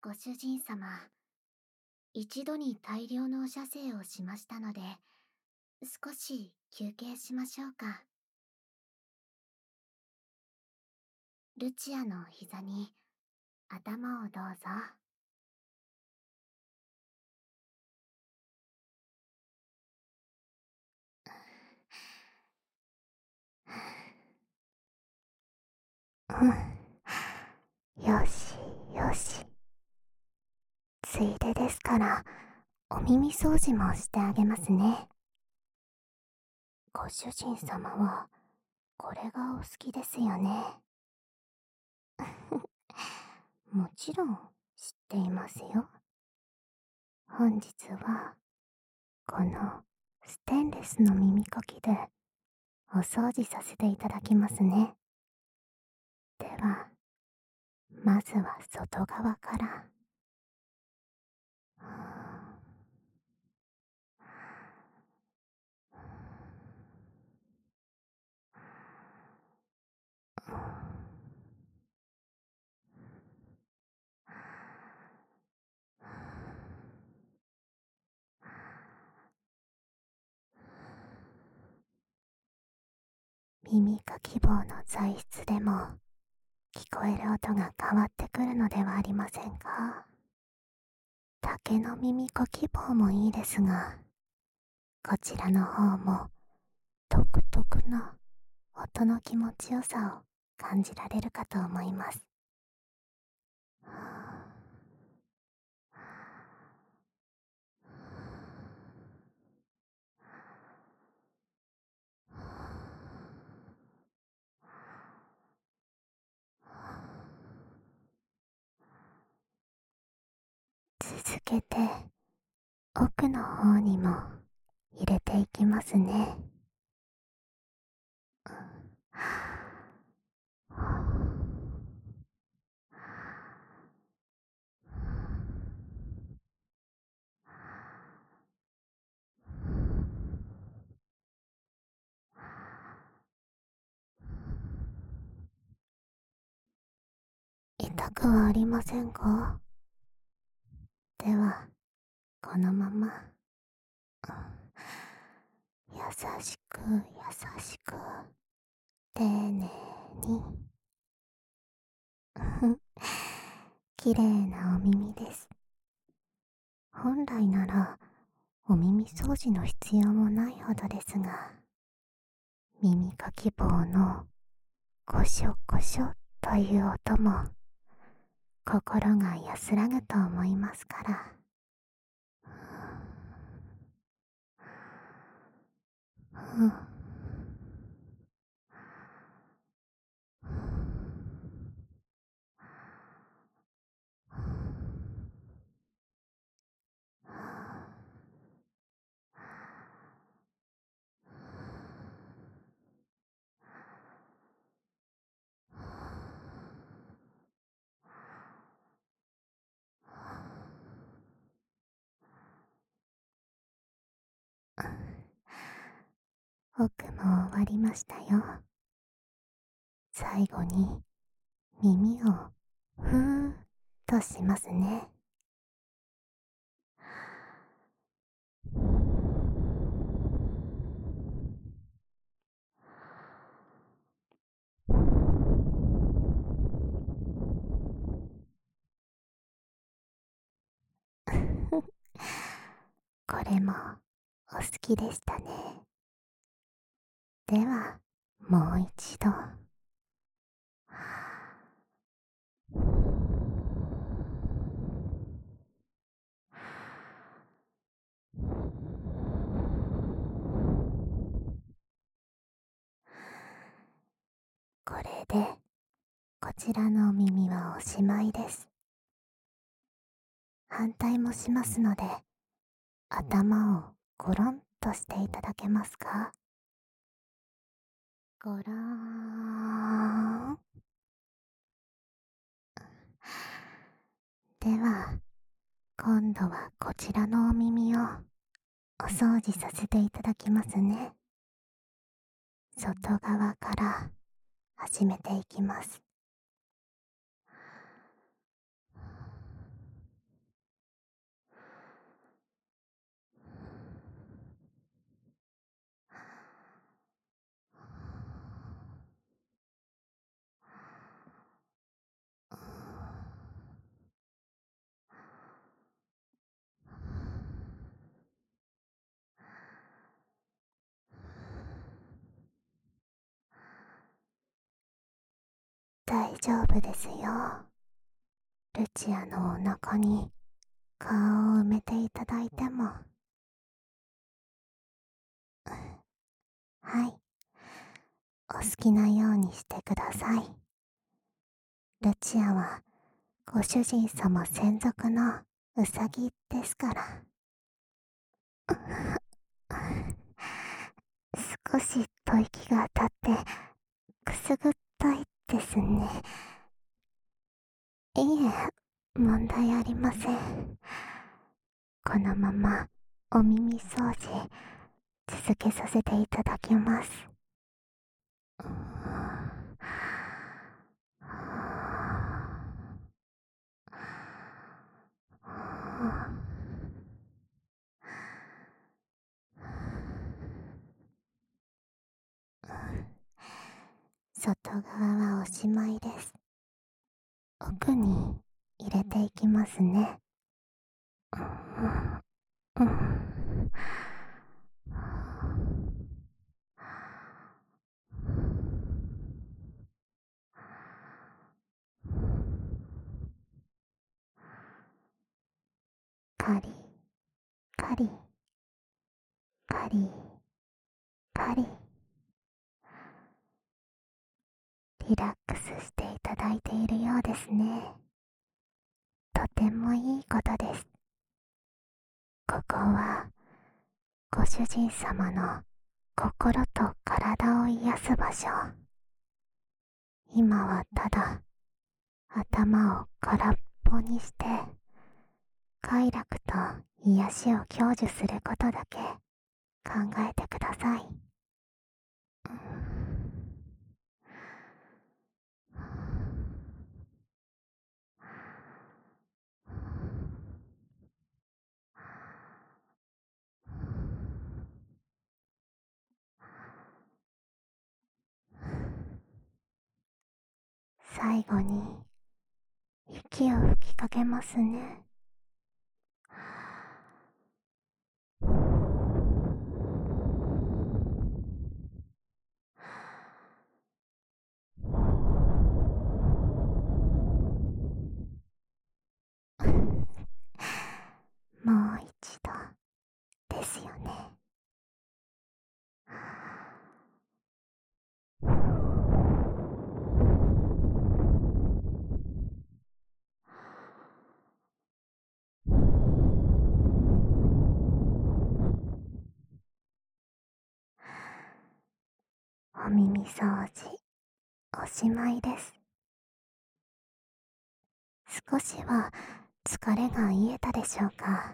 ご主人様、一度に大量の射精をしましたので、少し休憩しましょうか。ルチアの膝に頭をどうぞ。よしよし。ついでですから、お耳掃除もしてあげますね。ご主人様は、これがお好きですよね。もちろん、知っていますよ。本日は、このステンレスの耳かきで、お掃除させていただきますね。では、まずは外側から。耳かき棒の材質でも聞こえる音が変わってくるのではありませんか。竹の耳かき棒もいいですが、こちらの方も独特な音の気持ちよさを感じられるかと思います。続けて奥の方にも入れていきますね。痛くはありませんか？では、このまま、優しく優しく、丁寧に。綺麗なお耳です。本来なら、お耳掃除の必要もないほどですが、耳かき棒のゴショゴショという音も、心が安らぐと思いますから。奥も終わりましたよ。最後に耳をふーっとしますね。これもお好きでしたね。では、もう一度。これで、こちらのお耳はおしまいです。反対もしますので、頭をゴロンとしていただけますか？ゴローン。では、今度はこちらのお耳をお掃除させていただきますね。外側から始めていきます。 大丈夫ですよ。ルチアのお腹に顔を埋めていただいても。はい、お好きなようにしてください。ルチアはご主人様専属のウサギですから。少し吐息が当たってくすぐったいですね。いえ、問題ありません。このままお耳掃除続けさせていただきます。外側はおしまいです。奥に入れていきますね。カリカリカリカリ、リラックスしていただいているようですね。とてもいいことです。ここはご主人様の心と体を癒す場所。今はただ頭を空っぽにして快楽と癒しを享受することだけ考えてください。最後に息を吹きかけますね。もう一度ですよね。お耳掃除おしまいです。少しは疲れが癒えたでしょうか。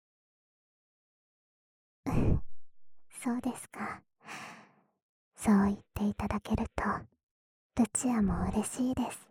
そうですか。そう言っていただけるとルチアも嬉しいです。